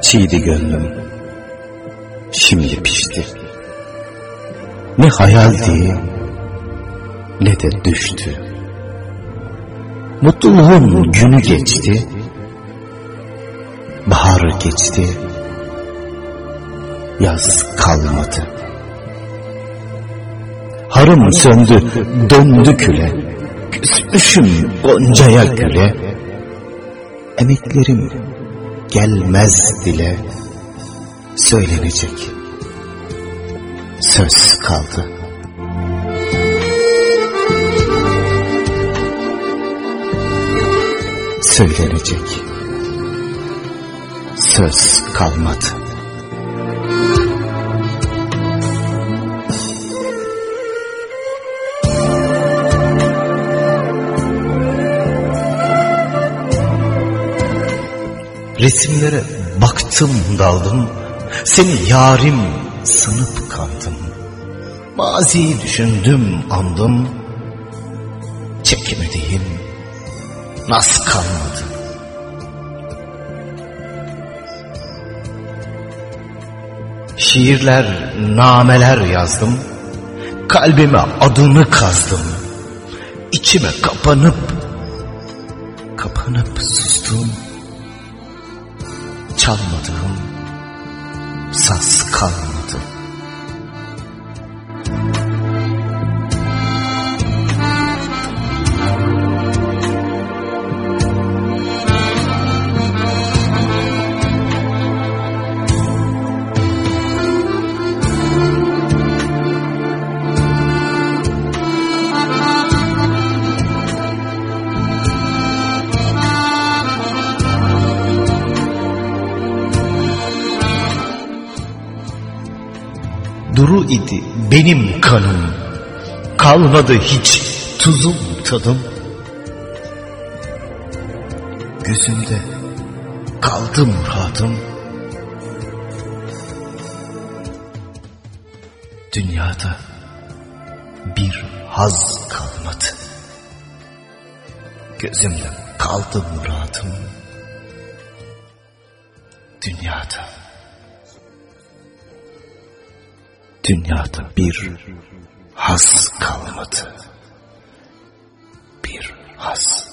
çiğdi gönlüm, şimdi pişti. Ne hayaldi, ne de düştü. Mutluluğun günü geçti, bahar geçti, yaz kalmadı. Harım söndü, döndü küle, küsmüşüm goncaya güle. Emeklerim gelmez dile, söylenecek söz kaldı. Söylenecek söz kalmadı. Resimlere baktım daldım, seni yarim sanıp kandım. Maziyi düşündüm andım, çekemediğim nasıl kalmadı. Şiirler, nameler yazdım, kalbime adını kazdım. İçime kapanıp sustum. Çalmadığım saz kalmadı. Duru idi benim kanım, kalmadı hiç tuzum tadım. Gözümde kaldı muradım, dünyada bir haz kalmadı. Gözümde kaldı muradım, dünyada bir haz kalmadı. Bir haz.